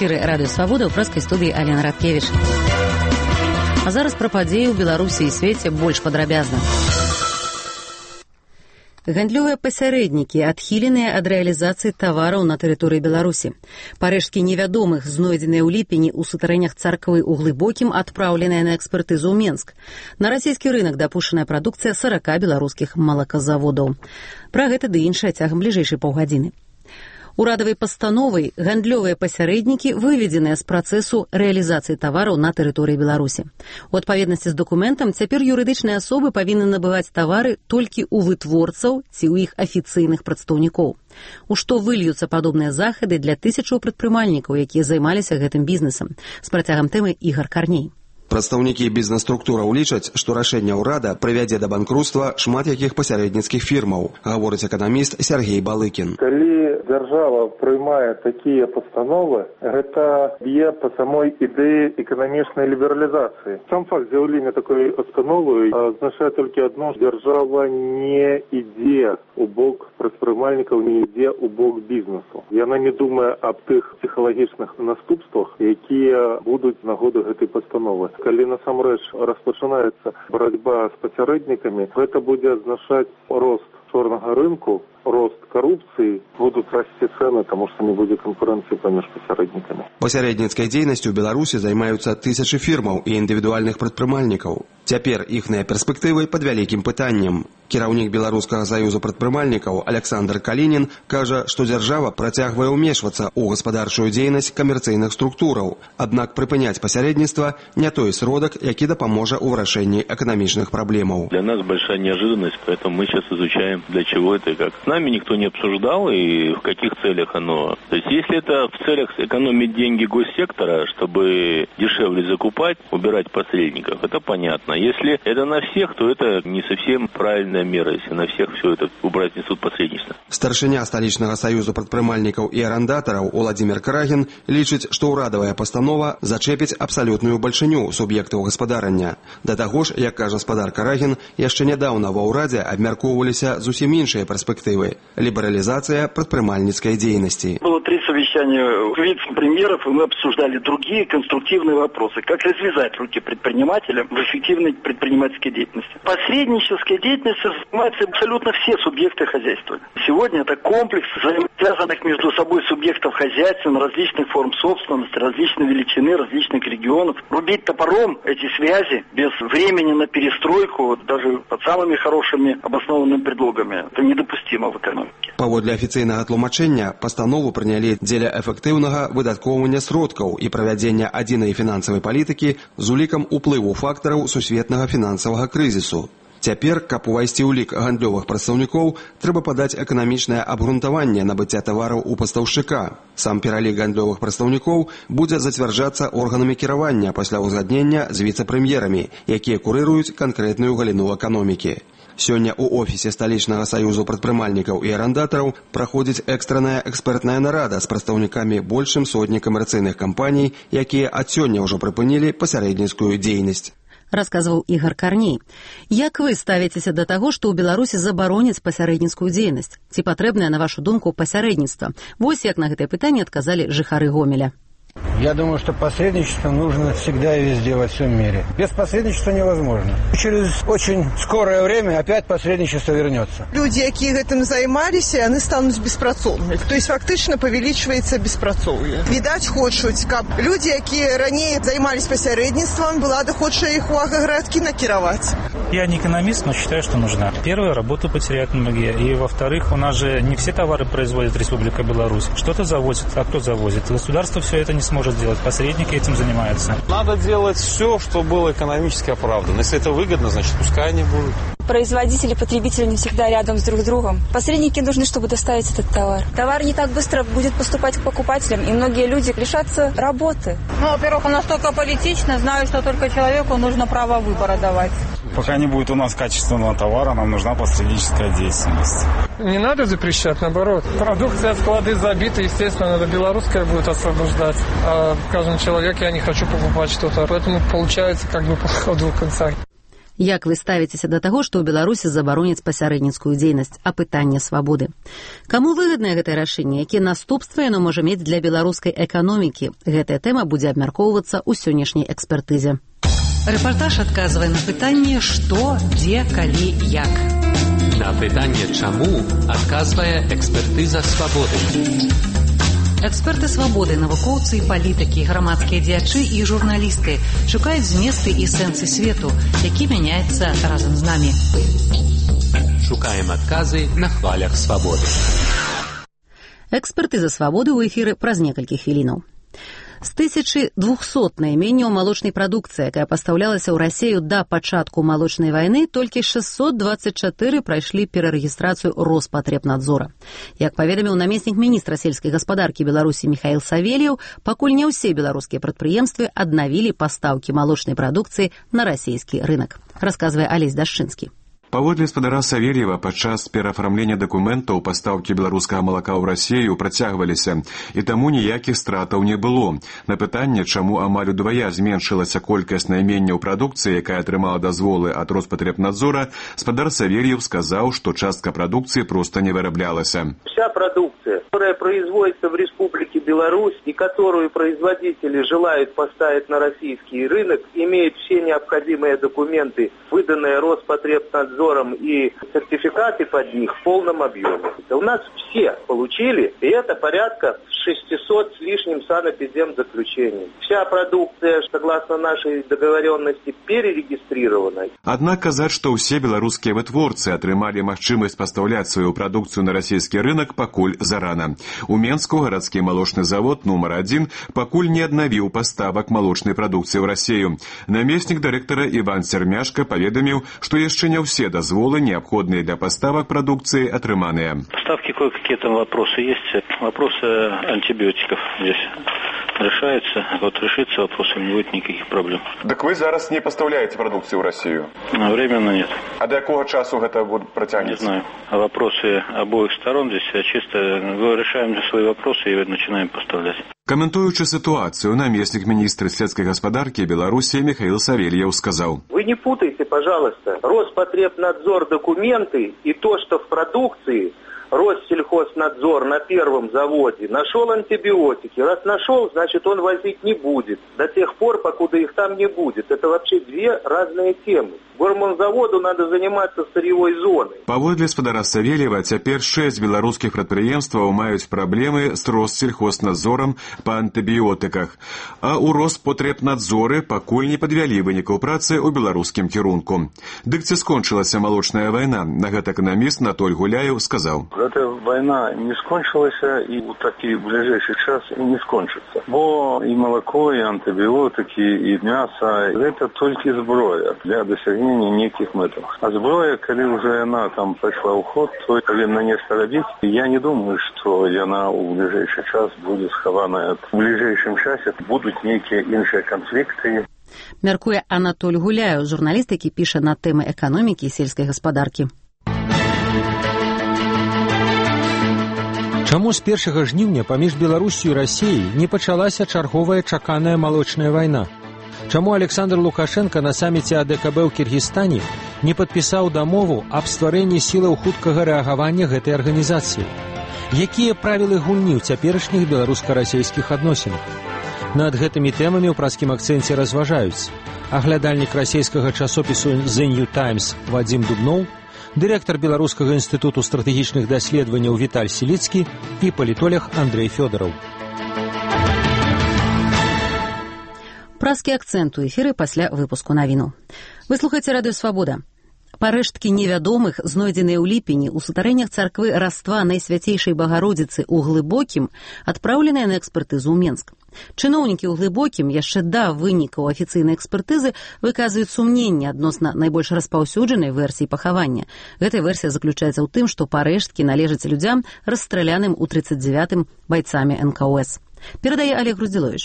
эфіры Радыё Свабода, ў прэскай студыі Алена Радкевіч. А зараз пра падзеі ў Беларусі і свеце больш падрабязна. Гандлёвыя пасярэднікі адхіленыя ад рэалізацыі тавараў на тэрыторыі Беларусі. Парэшткі невядомых, знойдзеныя ў ліпені ў сутарэннях царквы ў Глыбокім, адпраўленыя на экспертызу ў Менск. На расійскі рынак дапушчаная прадукцыя 40 беларускіх малаказаводаў. Пра гэта ды іншае цягам бліжэйшай паўгадзіны. Урадавай пастановай гандлёвыя пасярэднікі выведзеныя з працэсу рэалізацыі тавараў на тэрыторыі Беларусі. У адпаведнасці з дакументам цяпер юрыдычныя асобы павінны набываць тавары толькі ў вытворцаў ці ў іх афіцыйных прадстаўнікоў. У што выльюцца падобныя захады для тысячаў прадпрымальнікаў, якія займаліся гэтым бізнесам. З працягам тэмы Ігар Карней. Прадстаўнікі бізнес-структураў лічаць, што рашэнне ўрада прывядзе да банкруцтва шмат якіх пасярэдніцкіх фірмаў, гаворыць эканаміст Сергей Балыкін. Калі дзяржава прымае такія пастановы, гэта б'е па самой ідэі эканамічнай лібералізацыі. Сам факт з'яўлення такой пастановы азначае толькі адно: дзяржава не ідзе у бок прадпрымальнікаў, не ідзе у бок бізнесу. Яна не думае аб тых псіхалагічных наступствах, якія будуць з нагоды гэтай пастановы. Калі насамрэч распачынаецца барацьба з пасярэднікамі, гэта будзе азначаць рост чорнага рынку, рост карупцыі, будуць расці цэны, таму што не будзе канкурэнцыі паміж пасярэднікамі. Пасярэдніцкай дзейнасцю ў Беларусі займаюцца тысячы фірмаў і індывідуальных прадпрымальнікаў. Цяпер іхныя перспектывы пад вялікім пытаннем. Кіраўнік Беларускага саюзу прадпрымальнікаў Александр Калінін кажа, што дзяржава працягвае ўмешвацца ў гаспадарчую дзейнасць камерцыйных структураў. Аднак прыпыняць пасярэдніцтва не той сродак, які дапаможа ў вырашэнні эканамічных праблемаў. Для нас большая неожиданность, поэтому мы сейчас изучаем, для чего это и как. С нами никто не обсуждал и в каких целях оно. То есть если это в целях экономить деньги госсектора, чтобы дешевле закупать, убирать посредников, это понятно. Если это на всех, то это не совсем правильная мера, если на всех все это убрать несут посредничество. Старшыня сталічнага саюзу прадпрымальнікаў і арандатараў Уладзімір Карагін лічыць, што ўрадавая пастанова зачэпіць абсалютную бальшыню суб'ектаў гаспадарання. Да таго ж, як кажа спадар Карагін, яшчэ нядаўна ва ўрадзе абмяркоўваліся зусім іншыя перспектывы – либерализация предпринимательской деятельности. Было 3 совещания вице-премьеров, и мы обсуждали другие конструктивные вопросы. Как развязать руки предпринимателям в эффективной предпринимательской деятельности. Посреднической деятельностью занимаются абсолютно все субъекты хозяйства. Сегодня это комплекс взаимосвязанных между собой субъектов хозяйства, различных форм собственности, различной величины, различных регионов. Рубить топором эти связи без времени на перестройку, даже под самыми хорошими обоснованными предлогами, это недопустимо в экономике. Паводле афіцыйнага тлумачэння, пастанову прынялі дзеля эфектыўнага выдаткоўвання сродкаў і правядзення адзінай фінансавай палітыкі з улікам уплыву фактараў сусветнага фінансавага крызісу. Цяпер, каб увайсці ў лік гандлёвых прадстаўнікоў, трэба падаць эканамічнае абгрунтаванне набыцця тавараў у пастаўшчыка. Сам пералік гандлёвых прадстаўнікоў будзе зацвярджацца органамі кіравання пасля ўзгаднення з віцэ-прэм'ерамі, якія курыруюць канкрэтную галіну эканомікі. Сёння ў офісе сталічнага саюзу прадпрымальнікаў і арандатараў праходзіць экстранная экспертная нарада з прадстаўнікамі больш чым сотні камерцыйных кампаній, якія ад сёння ўжо прыпынілі пасярэдніцкую дзейнасць. Расказваў Ігар Карней. Як вы ставіцеся да таго, што ў Беларусі забароняць пасярэдніцкую дзейнасць? Ці патрэбнае, на вашу думку, пасярэдніцтва? Вось як на гэтае пытанне адказалі жыхары Гомеля. Я думаю, что посредничество нужно всегда и везде, во всем мире. Без посредничества невозможно. Через очень скорое время опять посредничество вернется. Люди, якія гэтым займаліся, яны стануць беспрацоўнымі. То есть фактычна павялічваецца беспрацоўе. Відаць, хочуць, каб людзі, якія раней займались посередничеством, влада хоча іх у агроградкі накіраваць. Я не экономист, но считаю, что нужна. Первое, работу потеряют многие. И во-вторых, у нас же не все товары производит Республика Беларусь. Что-то завозит, а кто завозит? Государство все это не сможет сделать. Посредники этим занимаются. Надо делать все, что было экономически оправдано. Если это выгодно, значит, пускай они будут. Производители, потребители не всегда рядом с друг другом. Посредники нужны, чтобы доставить этот товар. Товар не так быстро будет поступать к покупателям, и многие люди лишатся работы. Во-первых, у нас только политично. Знаю, что только человеку нужно право выбора давать. Пока не будет у нас качественного товара, нам нужна посредническая деятельность. Не надо запрещать, наоборот. Продукция, склады забиты, естественно, надо белорусская будет освобождать. А, скажем, человек, я не хочу покупать что-то. Поэтому получается как бы по ходу конца. Як вы ставіцеся да таго, што ў Беларусі забароняць пасярэдніцкую дзейнасць, апытанне свабоды? Каму выгаднае гэтае рашэнне? Якія наступствы яно можа мець для беларускай эканомікі? Гэтая тэма будзе абмяркоўвацца ў сённяшняй экспертызе. Рэпартаж адказвае на пытанне «Што, дзе, калі, як». На пытанне «Чаму» адказвае экспертыза свабоды. Эксперты свабоды, навукоўцы і палітыкі, грамадскія дзеячы і журналісты шукаюць зместы і сэнсы свету, які мяняецца разам з намі. Шукаем адказы на хвалях свабоды. Экспертыза свабоды ў эфіры праз некалькі хвілінаў. З 1200 найменняў малочнай прадукцыі, якая пастаўлялася ў Расею да пачатку малочнай вайны, толькі 624 прайшлі перарэгістрацыю Роспатребнадзора. Як паведаміў намеснік міністра сельскай гаспадаркі Беларусі Михаил Савельев, пакуль не ўсе беларускія прадпрыемствы аднавілі пастаўкі малочнай прадукцыі на расійскі рынак, расказвае Алесь Дашчынскі. Паводле спадара Савельева, падчас пераафармлення дакументаў пастаўкі беларускага малака ў Расею працягваліся, і таму ніякіх стратаў не было. На пытанне, чаму амаль удвая зменшылася колькасць найменняў прадукцыі, якая атрымала дазволы ад Роспотребнадзора, спадар Савельев сказаў, што частка прадукцыі проста не выраблялася. Вся продукция, которая производится в Республике Беларусь и которую производители желают поставить на российский рынок, имеет все необходимые документы, выданные Роспотребнадзором, и сертификаты под них в полном объеме. У нас все получили, и это порядка 600 с лишним санэпидемзаключений. Вся продукция, согласно нашей договоренности, перерегистрирована. Аднак казаць, што ўсе беларускія вытворцы атрымалі магчымасць пастаўляць сваю прадукцыю на расійскі рынок, пакуль зарана. У Менску гарадскі малочны завод нумар 1 пакуль не аднавіў паставак малочнай прадукцыі ў Расею. Намеснік дырэктара Іван Сермяшка паведаміў, што яшчэ не ўсе дозволы, необходные для поставок продукции, отрыманные. Поставки кое-какие там вопросы есть. Вопросы антибиотиков здесь решаются. Вот решится вопрос, и не будет никаких проблем. Так вы зараз не поставляете продукцию в Россию? Временно нет. А до какого часу это будет протянется? Не знаю. Вопросы обоих сторон здесь чисто решаем свои вопросы и начинаем поставлять. Комментуючи ситуацию, наместник министра сельской гаспадарки Беларуси Михаил Савельев сказал: Вы не путайте, пожалуйста, Роспотребнадзор документы и то, что в продукции Россельхознадзор на первом заводе нашел антибиотики. Раз нашел, значит он возить не будет. До тех пор, покуда их там не будет. Это вообще две разные темы. Гормонзаводу надо заниматься сырьевой зоной. Паводле спадара Савельева, цяпер 6 беларускіх прадпрыемстваў маюць праблемы з Россельхознадзорам па антыбіотыках. А ў Роспотребнадзоры пакуль не падвялі вынікаў працы ў беларускім кірунку. Дык ці скончылася малочная вайна? На гэта эканаміст Анатоль Гуляев сказаў: Эта война не скончилась и в такой ближайший час и не скончится. Бо и молоко, и антибиотики, и мясо – это только зброя для досягнения неких методов. А зброя, когда уже она там пошла в ход, то повинна не робить. Я не думаю, что она в ближайший час будет схована. В ближайшем часе будут некие іншие конфликты. Мяркуе Анатоль Гуляев, журналіст, які піша на тэмы эканомікі і сельскай гаспадаркі. Чаму з 1 жніўня паміж Беларусю і Расіяй не пачалася чарговая чаканая малочная вайна? Чаму Александр Лукашенко на саміце АДКБ ў Кіргізстане не падпісаў дамову аб стварэнні сілаў хуткага рэагавання гэтай арганізацыі? Якія правілы гульні ў цяперашніх беларуска-расейскіх адносінах? Над гэтымі тэмамі ў праскім акцэнце разважаюць аглядальнік расійскага часопісу The New Times Вадзім Дубноў, дырэктар Беларускага інстытуту стратэгічных даследаванняў Віталь Селіцкі і палітолог Андрэй Фёдораў. Праскі акцэнт у эфіры пасля выпуску навіну. Вы слухаеце радыё Свабода. Парэшткі невядомых, знойдзеныя ў ліпені ў сутарэннях царквы Раства Найсвяцейшай Багародзіцы ў Глыбокім, адпраўленыя на экспертызу ў Менск. Чыноўнікі ў Глыбокім яшчэ да вынікаў афіцыйнай экспертызы выказваюць сумненне адносна найбольш распаўсюджанай версіі пахавання. Гэтая версія заключаецца ў тым, што парэшткі належаць людзям, расстраляным у 39-м байцамі НКОС. Перадае Олег Груздзіловіч.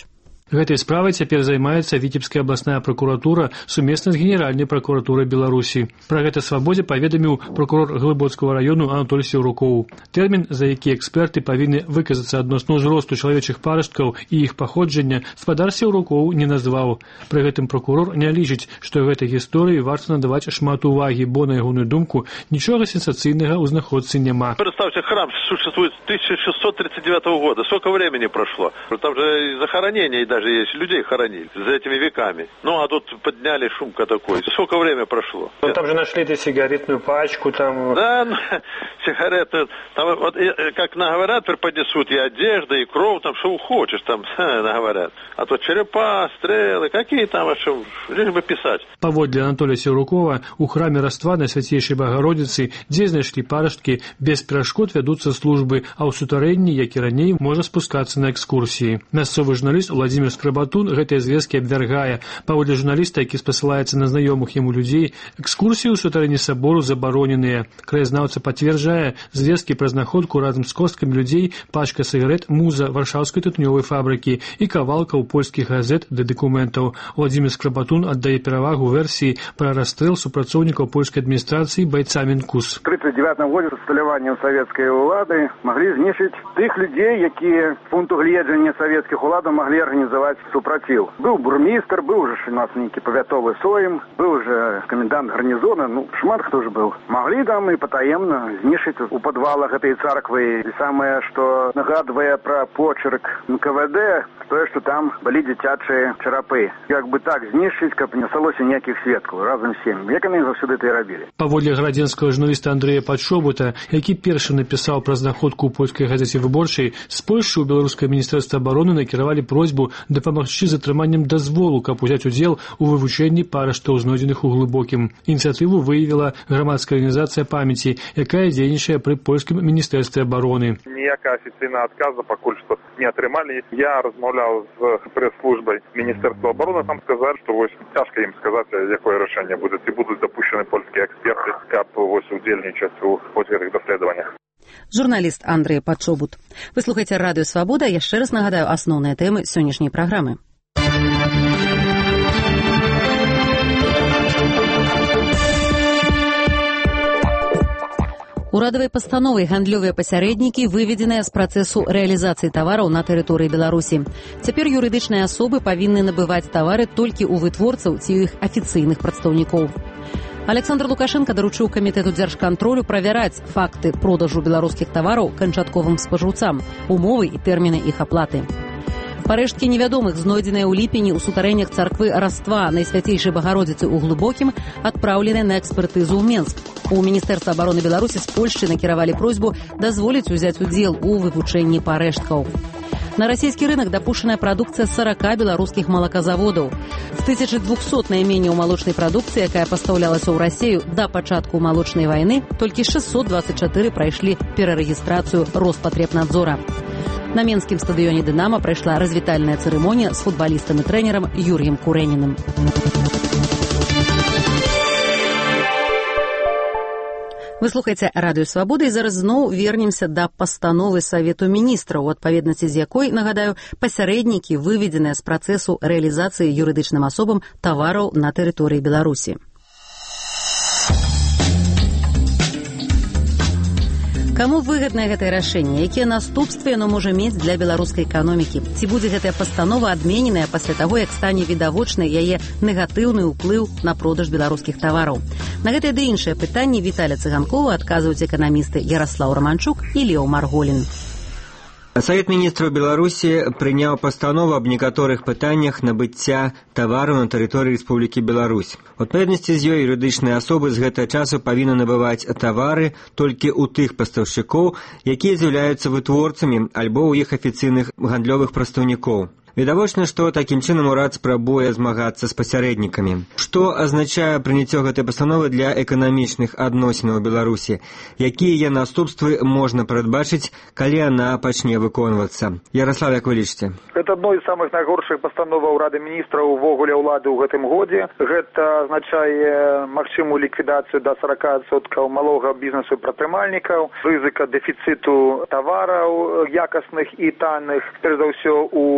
Гэтай справай цяпер займаецца Віцебская абласная пракуратура сумесна з Генеральнай пракуратурай Беларусі. Пра гэта Свабодзе паведаміў пракурор Глыбоцкага району Анатоль Сеўрукоў. Тэрмін, за які эксперты павінны выказацца адносна ўзросту чалавечых парасткаў і іх паходжання, спадар Сеўрукоў не назваў. Пры гэтым пракурор не лічыць, што гэтай гісторыі варта надаваць шмат увагі, бо, на ягоную думку, нічога сенсацыйнага ў знаходцы няма. Представьте, храм существует с 1639 года. Сколько времени прошло? Там же захоронения даже есть, людей хоронили за этими веками. Ну, а тут подняли шумка такой. Сколько времени прошло? Ну, там же нашли эту сигаретную пачку, там... Да, ну, сигареты, там, вот, как наговорят, преподнесут и одежда, и кровь, там, что хочешь, там, наговорят. А то черепа, стрелы, какие там, что, лишь бы писать. Паводле Анатолия Сеўрукова, у храме Раства на Святейшей Богородицы, дзе знайшлі парасткі, без перашкод вядуцца службы, а ў сутарэнні, як і раней, можа спускацца на экскурсіі. Мясцовы журналіст Владимир Скрабатун гэтыя звесткі абвяргае. Паводле журналіста, які спасылаецца на знаёмых яму людзей, экскурсіі ў сутарэнні сабору забароненыя. Краязнаўца пацвярджае звесткі пра знаходку разам з косткамі людзей, пачка сігарэт «Муза» варшаўскай тытунёвай фабрыкі і кавалкаў польскіх газет ды дакументаў. Владимир Скрабатун аддае перавагу версіі пра расстрэл супрацоўнікаў польскай адміністрацыі байцамі НКУС. У 1939 годзе з усталяваннем савецкай улады маглі знішчыць тых людзей, якія з пункту гледжання савецкіх уладаў маглі арганізаваць супраціў. Быў бурмістр, быў уже у нас нейкі павятовы сойм, быў уже комендант гарнізона, ну, шмат хто ж быў. Маглі там і патаемна знішчыць у падвалах гэтай царквы. І самае, што нагадвае пра почерк НКВД, тое, што там былі дзіцячыя чарапы. Як бы так знішчыць, каб не асталося ніякіх сведкаў разам з сем'ям. Як яны заўсёды это і рабілі. Паводле градзенскага журналіста Андрэя Падшобута, які першы напісаў пра знаходку ў польскай газеце «Выборчай», з Польшчы ў беларускае міністэрства абароны накіравалі просьбу дапамагчы з атрыманнем дазволу, каб узяць удзел у вывучэнні параштаў, знойдзеных у Глыбокім. Ініцыятыву выявіла грамадская арганізацыя памяці, якая дзейнічае пры польскім міністэрстве абароны. Ніякага афіцыйнага адказа пакуль што не атрымалі. Я размаўляў з прэс-службай міністэрства абароны, там сказалі, што вось цяжка ім сказаць, якое рашэнне будзе, ці будуць дапушчаны польскія эксперты, каб вось удзельнічаць у гэтых даследаваннях. Журналіст Андрэй Падшобут. Вы слухаеце радыё Свабода. Яшчэ раз нагадаю асноўныя тэмы сённяшняй праграмы. Урадавай пастановай гандлёвыя пасярэднікі выведзеныя з працэсу рэалізацыі тавараў на тэрыторыі Беларусі. Цяпер юрыдычныя асобы павінны набываць тавары толькі ў вытворцаў ці іх афіцыйных прадстаўнікоў. Александр Лукашенко даручыў камітэту дзяржкантролю правяраць факты продажу беларускіх тавараў канчатковым спажыўцам, умовы і тэрміны іх аплаты. Парэшткі невядомых, знойдзеныя ў ліпені ў сутарэннях царквы Раства Найсвяцейшай Багародзіцы ў Глыбокім, адпраўленыя на экспертызу ў Менск. У Міністэрства абароны Беларусі з Польшчы накіравалі просьбу дазволіць узяць удзел у вывучэнні парэшткаў. На расійскі рынок дапушчаная прадукцыя 40 беларускіх малаказаводаў. З 1200 найменняў малочнай прадукцыі, якая пастаўлялася ў Расею да пачатку малочнай вайны, толькі 624 прайшлі перарэгістрацыю Роспатребнадзора. На менскім стадыёне «Дынама» прайшла развітальная цырымонія з футбалістам і трэнерам Юрыем Курэнінам. Вы слухаеце радыё Свабода, і зараз зноў вернемся да пастановы Савету міністраў, у адпаведнасці з якой, нагадаю, пасярэднікі выведзеныя з працэсу рэалізацыі юрыдычным асобам тавараў на тэрыторыі Беларусі. Каму выгаднае гэтае рашэнне? Якія наступствы яно можа мець для беларускай эканомікі? Ці будзе гэтая пастанова адмененая пасля таго, як стане відавочнай яе негатыўны ўплыў на продаж беларускіх тавараў? На гэтае ды іншыя пытанні Віталя Цыганкова адказваюць эканамісты Яраслаў Раманчук і Леў Марголін. Савет міністраў Беларусі прыняў пастанову аб некаторых пытаннях набыцця тавараў на тэрыторыі Рэспублікі Беларусь. У адпаведнасці з ёй юрыдычныя асобы з гэтага часу павінны набываць тавары толькі ў тых пастаўшчыкоў, якія з'яўляюцца вытворцамі альбо ў іх афіцыйных гандлёвых прадстаўнікоў. Відавочна, што такім чынам урад спрабуе змагацца з пасярэднікамі. Што азначае прыняццё гэтай пастановы для эканамічных адносінаў Беларусі? Якія наступствы можна прадбачыць, калі яна пачне выконвацца? Яраслав, як вы лічыце? Гэта адно з самых найгоршых пастановаў Рады міністраў увогуле ўлады ў гэтым годзе. Гэта азначае магчымую ліквідацыю да 40% малога бізнесу і прадпрымальнікаў, рызыка дэфіцыту тавараў якасных і танных, перш за ўсё у малых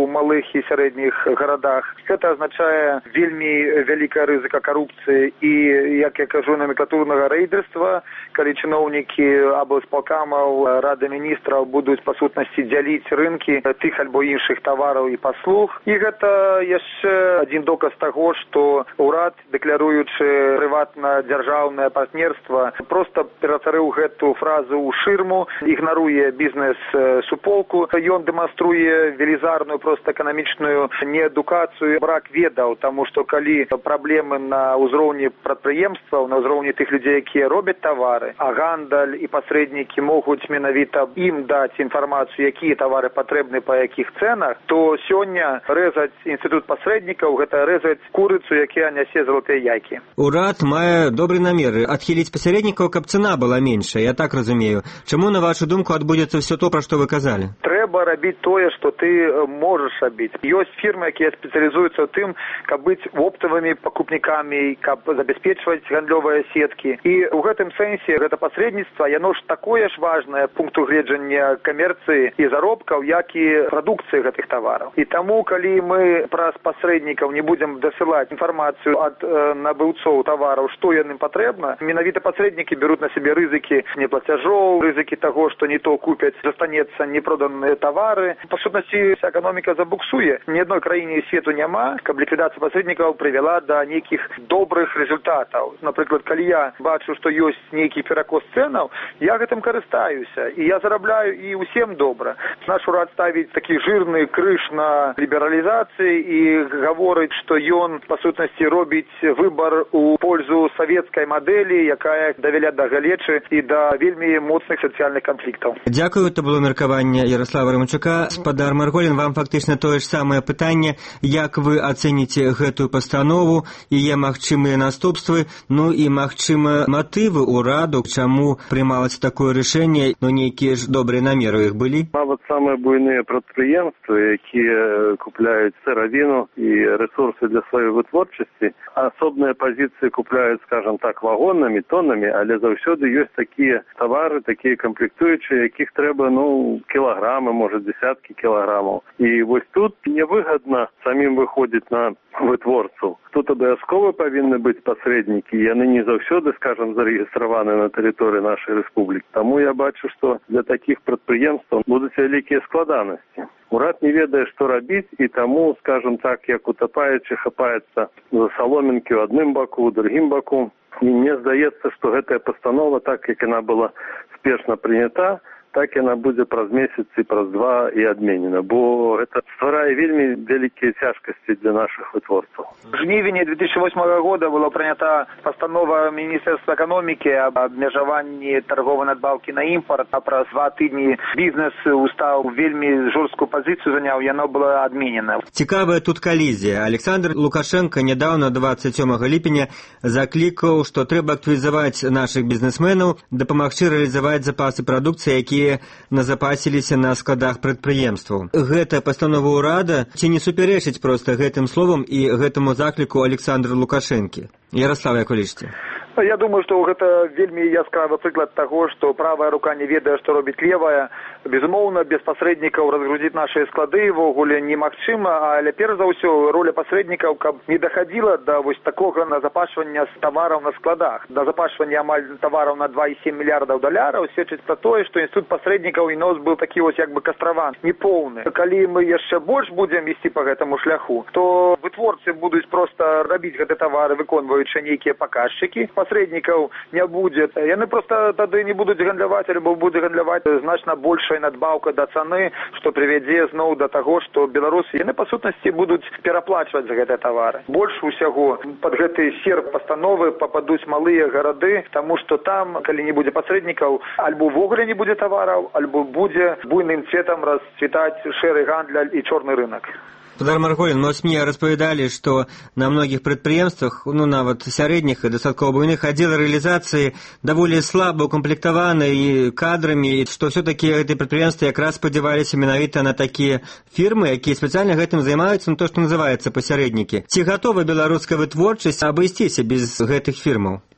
і сярэдніх гарадах. Гэта азначае вельмі вялікая рызыка карупцыі і, як я кажу, номенклатурнага рэйдерства, калі чыноўнікі або спалкамаў, рады міністраў будуць па сутнасці дзяліць рынкі тых альбо іншых тавараў і паслуг. І гэта яшчэ адзін доказ таго, што ўрад, дэкляруючы прыватна-дзяржаўнае партнерства, проста ператварыў гэту фразу ў шырму, ігнаруе бізнес-суполку. Ён дэманструе велізарную проста эканамічную неадукацыю, брак ведаў, таму што калі праблемы на ўзроўні прадпрыемстваў, на ўзроўні тых людзей, якія робяць тавары, а гандаль і пасрэднікі могуць менавіта ім даць інфармацыю, якія тавары патрэбны па якіх цэнах, то сёння рэзаць інстытут пасрэднікаў, гэта рэзаць курыцу, якая нясе залатыя яйкі. Урад мае добры намеры адхіліць пасярэднікаў, каб цана была меншая, я так разумею. Чаму, на вашу думку, адбудзецца ўсё то, пра што вы казалі? Трэба рабіць тое, што ты можаш рабіць. Ёсць фірмы, якія спецыялізуюцца ў тым, каб быць оптавымі пакупнікамі, каб забяспечваць гандлёвыя сеткі. І ў гэтым сэнсе гэта пасрэдніцтва, яно ж такое ж важнае пункту гледжання камерцыі і заробкаў, як і прадукцыі гэтых тавараў. І таму, калі мы праз пасрэднікаў не будзем дасылаць інфармацыю ад набыўцоў тавараў, што яным патрэбна, менавіта пасрэднікі бяруць на сябе рызыкі неплацяжоў, рызыкі таго, што не то купяць, застанецца непроданыя тавары. Па сутнасці, эканоміка забуксуе. Ні адной краіне свету няма, каб ліквідацыя пасрэднікаў прывяла да нейкіх добрых результатаў. Напрыклад, калі я бачу, што ёсць нейкі перакос цэнаў, я гэтым карыстаюся, і я зарабляю, і ўсім добра. Наш урад ставіць такі жирны крыж на лібералізацыі і гаворыць, што ён, па сутнасці, робіць выбар у пользу савецкай мадэлі, якая давяла да галечы і да вельмі моцных сацыяльных канфліктаў. Дзякую, это было меркаванне Ярослава Раманчука. Спадар Марголін, вам фактычна тое ж самае пытанне, як вы ацэніце гэтую пастанову, яе магчымыя наступствы, ну і магчыма матывы ўраду, чаму прымалася такое рашэнне, ну нейкія ж добрыя намеры іх былі? Нават самыя буйныя прадпрыемствы, якія купляюць сыравіну і рэсурсы для сваёй вытворчасці, асобныя пазіцыі купляюць, скажем так, вагонамі, тоннамі, але заўсёды ёсць такія тавары, такія камплектуючыя, якіх трэба, кілаграмы, можа, дзесяткі кілаграмаў. І вось тут невыгадна самім выходзіць на вытворцаў. Тут абавязкова павінны быць пасрэднікі, яны не заўсёды, скажем, зарэгістраваны на тэрыторыі нашай рэспублікі. Таму я бачу, што для такіх прадпрыемстваў будуць вялікія складанасці. Урад не ведае, што рабіць, і таму, скажем так, як утапаючы хапаецца за саломінкі ў адным баку, ў другім баку. І мне здаецца, што гэтая пастанова, так як яна была спешна прынята, так яна будзе праз месяц і праз два і адменена, бо гэта стварае вельмі вялікія цяжкасці для нашых вытворцаў. В жнівені 2008 года была прынята пастанова Міністэрства эканомікі аб абмежаванні тарговай надбаўкі на імпорт, а праз 2 тыдні бізнес устаў вельмі жорсткую пазіцыю заняў, яно было адменена. Цікавая тут калізія. Александр Лукашенко нядаўна, 27 ліпеня, заклікаў, што трэба актывізаваць нашых бізнесменаў, дапамагчы рэалізаваць запасы прадукцыі, якія назапасіліся на складах прадпрыемстваў. Гэта пастанова ўрада ці не супярэчыць проста гэтым словам і гэтаму закліку Александра Лукашэнкі? Ярослав, як вы лічыце? Я думаю, што гэта вельмі яскравы прыклад таго, што правая рука не ведае, што робіць левая. Безумоўна, без пасрэднікаў разгрузіць нашыя склады ўвогуле немагчыма, але перш за ўсё роля пасрэднікаў, каб не дахадзіла да вось такога назапашвання тавараў на складах. Назапашвання амаль тавараў на 2,7 мільярдаў даляраў сведчыць пра тое, што інстытут пасрэднікаў і нос быў такі вось як бы кастраван, непоўны. Калі мы яшчэ больш будзем ісці па гэтаму шляху, то вытворцы будуць проста рабіць гэты тавары, выконваючы нейкія паказчыкі. Пасрэднікаў не будзе. Яны проста тады не будуць гандляваць, альбо будуць гандляваць значна большая надбаўка да цаны, што прывядзе зноў да таго, што беларусы, яны па сутнасці будуць пераплачваць за гэтыя тавары. Больш усяго пад гэты серп пастановы пападуць малыя гарады, таму што там, калі не будзе пасрэднікаў, альбо ўвогуле не будзе тавараў, альбо будзе буйным цветам расцвітаць шэры гандляль і чорны рынак. Спадар Марголін, СМІ распавядалі, што на многіх прадпрыемствах, нават сярэдніх і дастаткова буйных, аддзелы рэалізацыі даволі слаба укамплектаваны і кадрамі, што ўсё-такі гэтыя прадпрыемствы якраз спадзяваліся менавіта на такія фірмы, якія спецыяльна гэтым займаюцца, то, што называецца пасярэднікі. Ці гатова беларуская вытворчасць абысціся без гэтых фірмаў?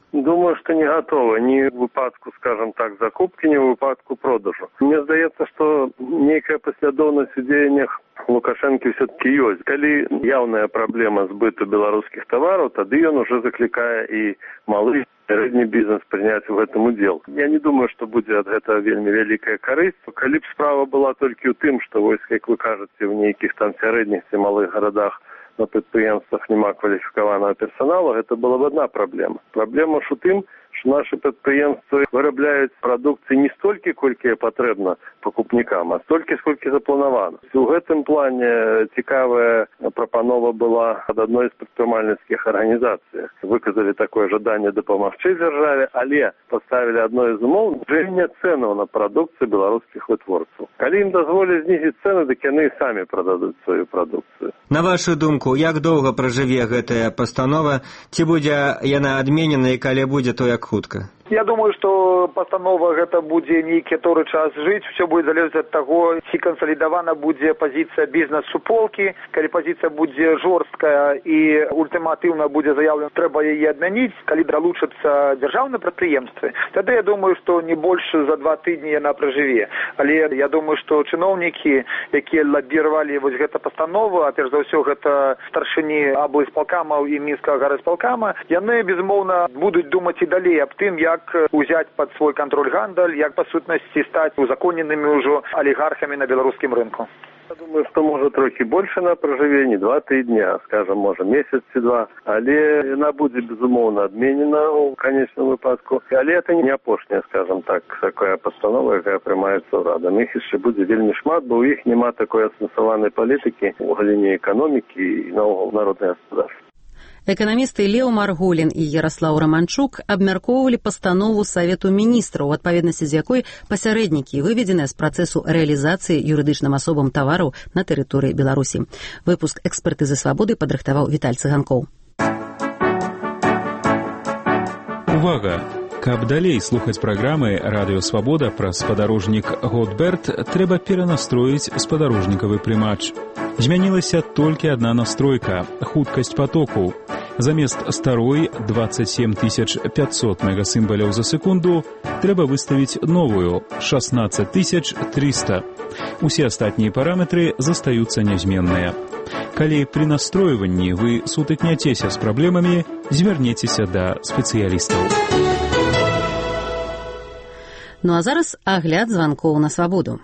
Думаю, что не готова ни в выпадку, скажем так, закупки, ни в выпадку продажу. Мне здаецца, что некая последовность в дзеяннях Лукашенко все-таки есть. Коли явная проблема сбыту белорусских товаров, тогда он уже закликая и малый, средний бизнес принять в этом удел. Я не думаю, что будет от этого вельми великая корысть. Коли б справа была только у тем, что вось, как вы кажете, в неких там средних и малых городах на предприемствах нема квалификованного персонала, это была бы одна проблема. Проблема ж у тым, что наши предприемства вырабляют продукции не столько, сколько потребно покупникам, а столько, сколько заплановано. В этом плане цікавая пропанова была от одной из предпринимательских организаций. Выказали такое ожидание допомогчи державе, але поставили одно из умов зниження цену на продукцию белорусских вытворцев. Коли им дозволят снизить цены, так они и сами продадут свою продукцию. На вашу думку, як доўга пражыве гэтая пастанова, ці будзе яна адменена і калі будзе, то як хутка? Я думаю, что постанова гэта будзе нейкі который час жыць, все будет залежаць от того, ці кансалідавана будзе позиция бізнес-суполки, калі позиция будзе жорсткая и ультимативно будзе заявлена, трэба яе адмяніць, калі далучацца дзяржаўныя прадпрыемствы, тогда я думаю, что не больше за 2 тыдні яна пражыве. Але я думаю, что чыноўнікі, якія лабіравалі вось гэта постанова, а перш за ўсё гэта старшыні аблсполкамаў і мінскага гарисполкама, яны безумоўна будуць думаць і далей аб тым, як узять под свой контроль гандаль, як по сутности стать узаконенными уже олигархами на белорусском рынку. Я думаю, что может трохи больше на проживе, не 2 тыдні, а, скажем, может месяц ці 2. Але яна будет, безумовно, адменена у конечном выпадку. Але это не апошняя, скажем так, такая постанова, яка приймається Радом. Їх ще буде вельми шмат, бо у їх нема такої асэнсаванай політики у галине экономики и народного господарства. Эканамісты Лео Марголін і Ярослаў Романчук абмяркоўвалі пастанову Савету міністраў, у адпаведнасці з якой пасярэднікі выведзеныя з працэсу рэалізацыі юрыдычным асобам тавараў на тэрыторыі Беларусі. Выпуск «Экспертызы свабоды» падрыхтаваў Віталь Цыганкоў. Увага! Каб далей слухаць праграмы «Радыё Свабода» пра спадарожнік Готберт, трэба перанастроіць спадарожнікавы прымач. Змянілася толькі адна настройка – хуткасць патоку. Замест старой 27 500 мегасімбаляў за секунду трэба выставіць новую – 16 300. Усе астатнія параметры застаюцца нязменныя. Калі пры настройванні вы сутыкняцеся з праблемамі, звярнецеся да спецыялістаў. Ну а зараз агляд званкоў на свабоду.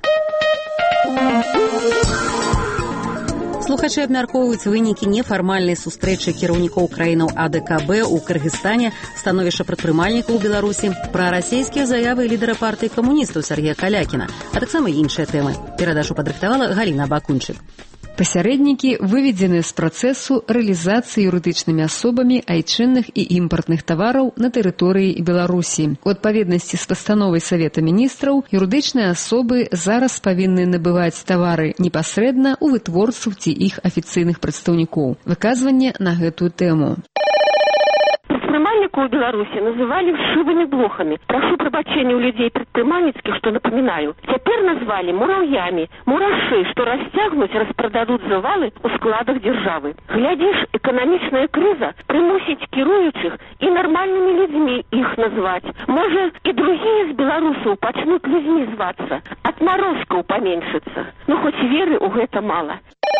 Слухачы абмяркоўваюць вынікі нефармальнай сустрэчы кіраўнікоў краінаў АДКБ у Кыргызстане, становішча прадпрымальнікаў у Беларусі, пра расійскія заявы лідара партыі камуністаў Сергея Калякіна, а таксама іншыя тэмы. Перадачу падрыхтавала Галіна Бакунчык. Пасярэднікі выведзены з працэсу рэалізацыі юрыдычнымі асобамі айчынных і імпартных тавараў на тэрыторыі Беларусі. У адпаведнасці з пастановай Савета міністраў, юрыдычныя асобы зараз павінны набываць тавары непасрэдна ў вытворцаў ці іх афіцыйных прадстаўнікоў. Выказванне на гэтую тэму. Предпринимальников в Беларуси называли вшивыми блохами. Прошу прощения у людей предпринимательских, что напоминаю. Теперь назвали муравьями. Мураши, что растягнуть, распродадут завалы у складах державы. Глядишь, экономичная криза примусить кирующих и нормальными людьми их назвать. Может, и другие из белорусов почнут людьми зваться. Отморозков поменьшится. Но хоть веры у гэта мало.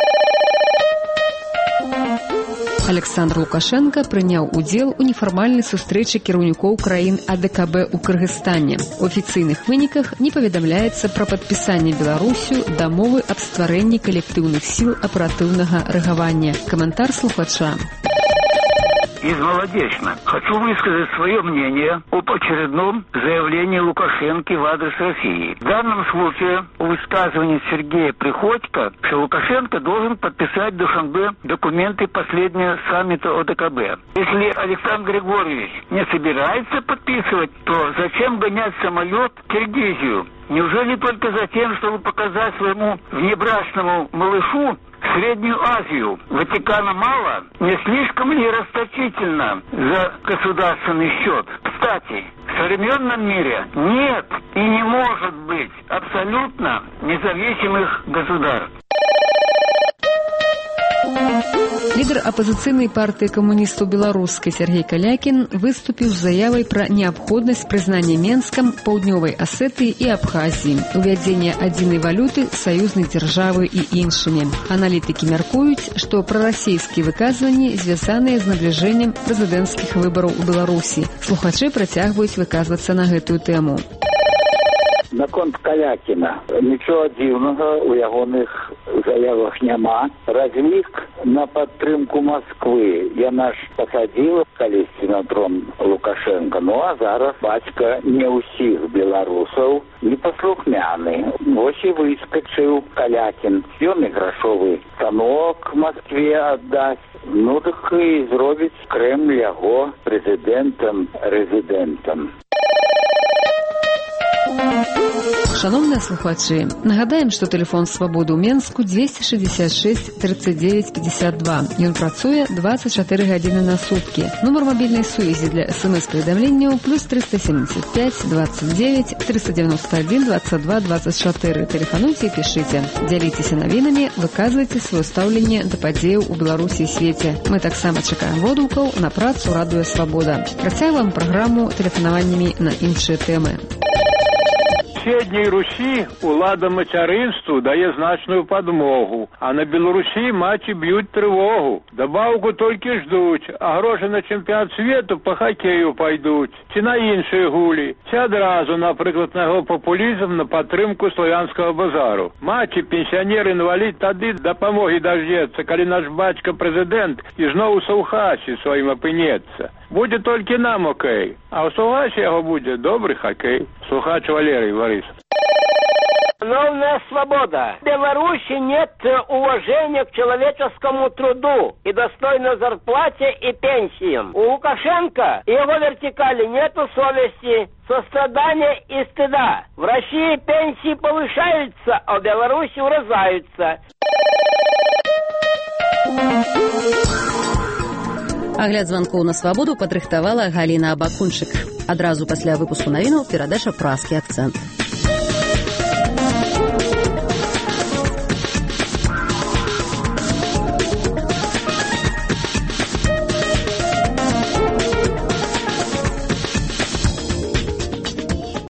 Александр Лукашенко прыняў удзел у нефармальнай сустрэчы кіраўнікоў краін АДКБ у Кыргызстане. У афіцыйных выніках не паведамляецца пра падпісанне Беларусю дамовы аб стварэнні калектыўных сіл аператыўнага рэагавання. Каментар слухача. Из Молодечно. Хочу высказать свое мнение об очередном заявлении Лукашенко в адрес России. В данном случае у высказывания Сергея Приходько, что Лукашенко должен подписать в Душанбе документы последнего саммита ОДКБ. Если Александр Григорьевич не собирается подписывать, то зачем гонять самолет в Киргизию? Неужели только за тем, чтобы показать своему внебрачному малышу Среднюю Азию? Ватикана мало? Не слишком ли расточительно за государственный счет? Кстати, в современном мире нет и не может быть абсолютно независимых государств. Лідар апазіцыйнай партыі камуністаў беларускай Сергей Калякін выступіў з заявай пра неабходнасць прызнання Менскам Паўднёвай Асетыі і Абхазіі, увядзення адзінай валюты, саюзнай дзяржавы і іншымі. Аналітыкі мяркуюць, што прарасійскія выказванні звязаныя з набліжэннем прэзідэнцкіх выбараў у Беларусі. Слухачы працягваюць выказвацца на гэтую тэму. Наконт Калякіна нічого дзіўнага ў ягоных заявах няма. Разлік на падтрымку Масквы. Яна ж пасадзіла калісьці на трон Лукашенка. Ну а зараз бацька не ўсіх беларусаў непаслухмяны. Вось і выскачыў Калякін. Ён і грашовы станок Маскве аддасць. Ну так і зробіць Кремль яго прэзідэнтам-рэзідэнтам. Шановныя слухачы, нагадаем, што тэлефон свабоды ў Менску 266 39 52. Ён працуе 24 гадзіны на суткі. Нумар мабільнай сувязі для смс-паведамленняў +375 29 391 22 24. Тэлефануйце і пішыце. Дзяліцеся навінамі, выказвайце сваё стаўленне да падзеяў у Беларусі і свеце. Мы таксама чакаем водгукаў на працу Радыё Свабода. Працягваем праграму тэлефанаваннямі на іншыя тэмы. Средней Руси улада мацярынству дае значную подмогу, а на Беларусі маці б'ють трывогу. Добавку толькі ждуць, а грошы на чэмпіянат свету по хоккею пойдуць, ці на іншыя гулі, ці адразу, напрыклад, на яго папулізм на падтрымку славянскага базару. Маці, пенсіянер, інвалід тады дапамогі даждецца, калі наш бацька прэзідэнт ізноў у Саўгасе сваім апынецца. Будзе толькі нам окей, а ў Саўгасе яго будзе добры хоккей. Слухач Валерий Борис. Новая свобода. В Беларуси нет уважения к человеческому труду и достойной зарплате и пенсиям. У Лукашенко и его вертикали нету совести, сострадания и стыда. В России пенсии повышаются, а в Беларуси урезаются. Агляд званкоў на свабоду падрыхтавала Галіна Абакунчык. Адразу пасля выпуску навінаў перадача «Празкі акцэнт».